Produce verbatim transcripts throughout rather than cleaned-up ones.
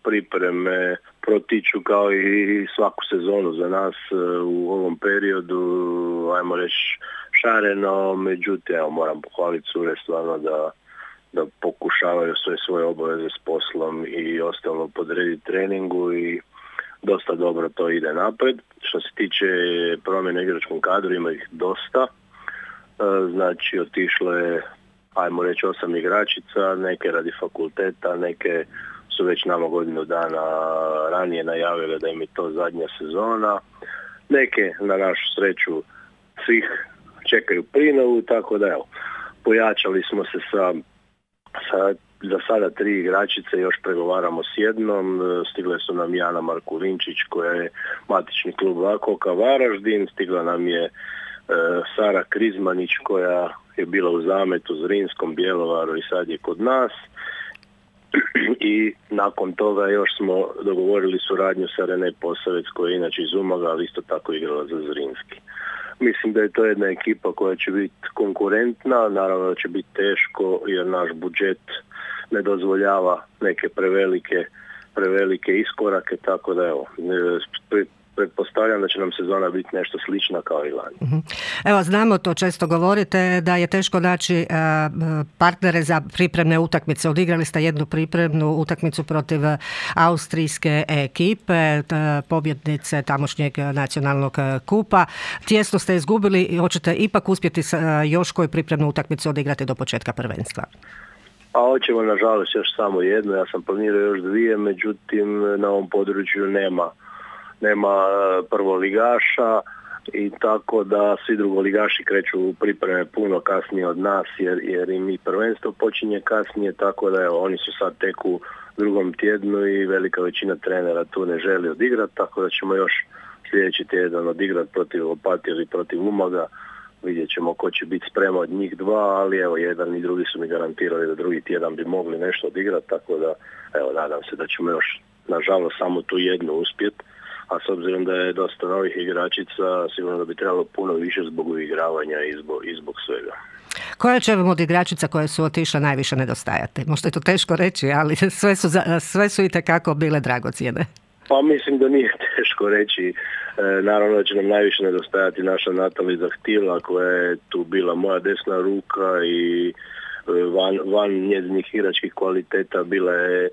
pripreme protiču kao i svaku sezonu za nas u ovom periodu, ajmo reći šareno, međutim, evo, moram pohvaliti cure stvarno da, da pokušavaju sve svoje obaveze s poslom i ostalo podrediti treningu i dosta dobro to ide napred. Što se tiče promjene igračkom kadru, ima ih dosta. Znači, otišlo je, ajmo reći, osam igračica, neke radi fakulteta, neke su već nama godinu dana ranije najavile da im je to zadnja sezona. Neke, na našu sreću, svih čekaju prinovu, tako da evo, pojačali smo se sa, sa za sada tri igračice, još pregovaramo s jednom. Stigle su nam Jana Markulinčić koja je matični klub Vakoka Varaždin, stigla nam je e, Sara Krizmanić koja je bila u Zametu, Zrinskom, Bjelovaru i sad je kod nas. I nakon toga još smo dogovorili suradnju sa Rene Posavec koja je inače iz Umaga, ali isto tako igrala za Zrinski. Mislim da je to jedna ekipa koja će biti konkurentna, naravno da će biti teško jer naš budžet ne dozvoljava neke prevelike, prevelike iskorake, tako da evo, pretpostavljam da će nam sezona biti nešto slična kao i lani. Evo, znamo, to često govorite, da je teško naći partnere za pripremne utakmice. Odigrali ste jednu pripremnu utakmicu protiv austrijske ekipe, pobjednice tamošnjeg nacionalnog kupa. Tijesno ste izgubili i hoćete ipak uspjeti još koju pripremnu utakmicu odigrati do početka prvenstva? A hoćemo, nažalost, još samo jednu. Ja sam planirao još dvije, međutim na ovom području nema nema prvoligaša i tako da svi drugoligaši kreću u pripreme puno kasnije od nas jer, jer i mi prvenstvo počinje kasnije, tako da evo, oni su sad tek u drugom tjednu i velika većina trenera tu ne želi odigrati, tako da ćemo još sljedeći tjedan odigrati protiv Opatije ili protiv Umaga. Vidjet ćemo ko će biti spreman od njih dva, ali evo, jedan i drugi su mi garantirali da drugi tjedan bi mogli nešto odigrati, tako da evo, nadam se da ćemo još, nažalost, samo tu jednu uspjeti. A s obzirom da je dosta novih igračica, sigurno da bi trebalo puno više zbog uigravanja i zbog, i zbog svega. Koja će vam od igračica koje su otišle najviše nedostajati? Možda je to teško reći, ali sve su, sve su itekako bile dragocjene. Pa mislim da nije teško reći. E, naravno da će nam najviše nedostajati naša Natali Zahtila koja je tu bila moja desna ruka i van, van njezinih igračkih kvaliteta bila je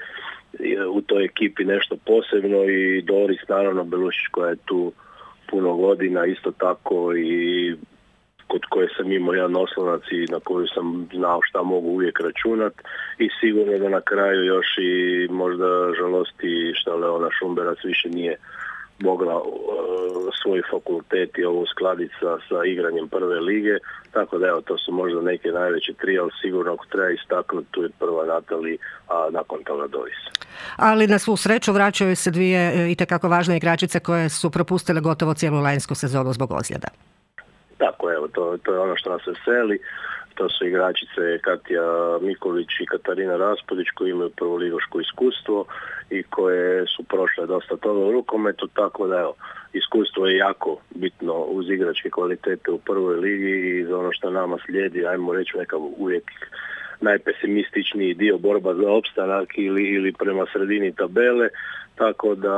u toj ekipi nešto posebno i Doris, naravno, Belušić koja je tu puno godina, isto tako i kod koje sam imao jedan oslonac i na koju sam znao šta mogu uvijek računat i sigurno da na kraju još i možda žalosti što Leona Šumberac više nije mogla uh, svoj fakultet i ovo uskladiti sa, sa igranjem prve lige, tako da evo, to su možda neke najveće tri, ali sigurno ako treba istaknuti, tu je prva Natali, a nakon toga Doris. Ali na svu sreću vraćaju se dvije itekako važne igračice koje su propustile gotovo cijelu lanjsku sezonu zbog ozljeda. Tako, evo, to, to je ono što nas veseli. To su igračice Katja Mikulić i Katarina Raspudić koji imaju prvoligaško iskustvo i koje su prošle dosta toga u rukometu, tako da evo, iskustvo je jako bitno uz igračke kvalitete u prvoj ligi i za ono što nama slijedi, ajmo reći nekako uvijek najpesimističniji dio, borba za opstanak ili, ili prema sredini tabele, tako da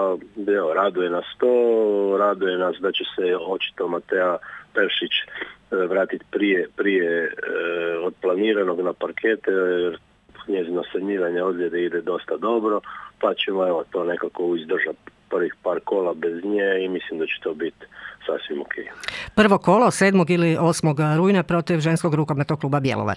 evo, raduje nas to, raduje nas da će se očito Matea Peršić vratiti prije, prije e, od planiranog na parkete, jer njezino saniranje ozljede ide dosta dobro, pa ćemo evo, to nekako izdržati prvih par kola bez nje i mislim da će to biti sasvim ok. Prvo kolo sedmog ili osmog rujna protiv ženskog rukometnog kluba Bjelovar.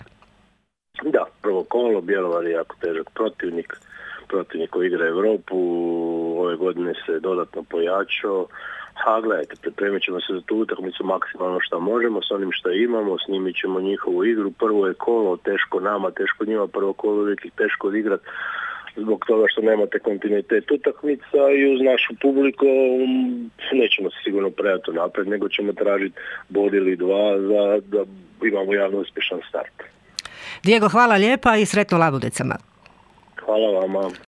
Da, prvo kolo, Bjelovar je jako težak protivnik, protivnik koji igra Europu, ove godine se dodatno pojačao. A gledajte, pripremit ćemo se za tu utakmicu maksimalno što možemo, s onim što imamo, snimit ćemo njihovu igru. Prvo je kolo, teško nama, teško njima, prvo kolo uvijek ih teško odigrati zbog toga što nemate kontinuitet utakmica i uz našu publiku nećemo se sigurno predati napred, nego ćemo tražiti bod ili dva za da imamo javno uspješan start. Diego, hvala lijepa i sretno Labudicama. Hvala vama.